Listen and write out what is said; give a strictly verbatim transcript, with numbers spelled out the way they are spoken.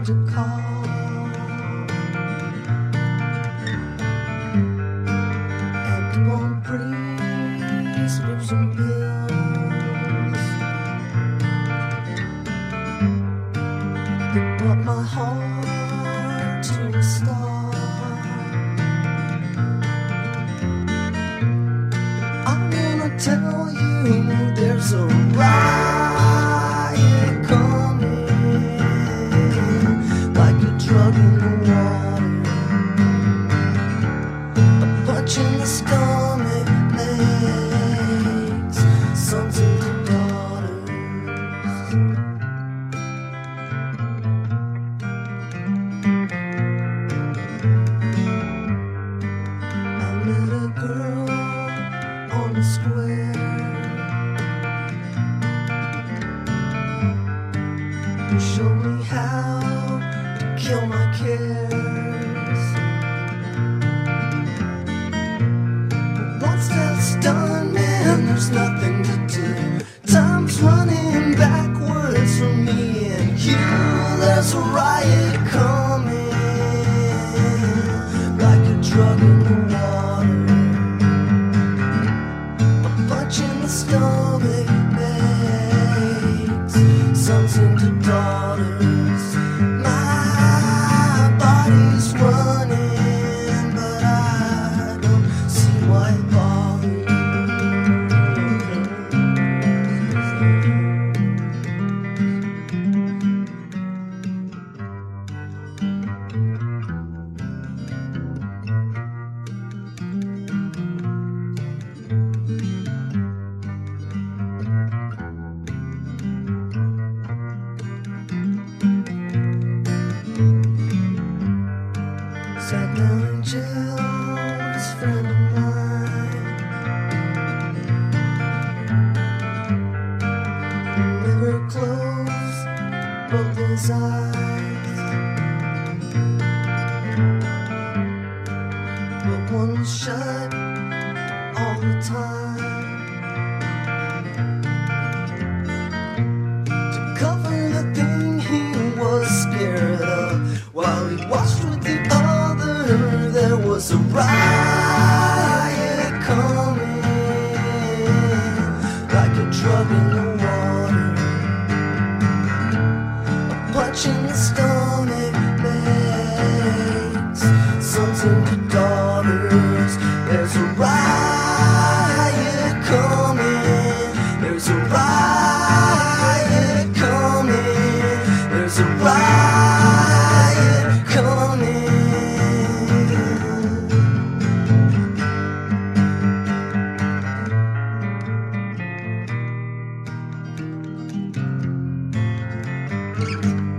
nothing to call. And won't breeze, lips and pills. They brought my heart to a stop. I wanna tell you there's a riot coming, like a drug in the water. A punch in the stomach makes sons into daughters. I met a girl on the square who showed me how to kill my cares. But once that's done, man, there's nothing to do. Time's running backwards for me and you. There's a riot coming, like a drug in the water. A punch in the stomach makes sons into daughters. My body's running, but I don't see why it bothers. Sat down in jail, this friend of mine never closed both his eyes, but one was shut all the time to cover the thing he was scared of. While he watched with the other, there was a riot coming, like a drug in the water. A punch in the stomach makes sons into daughters. There's a riot coming, there's a riot coming, there's a riot coming. Thank you.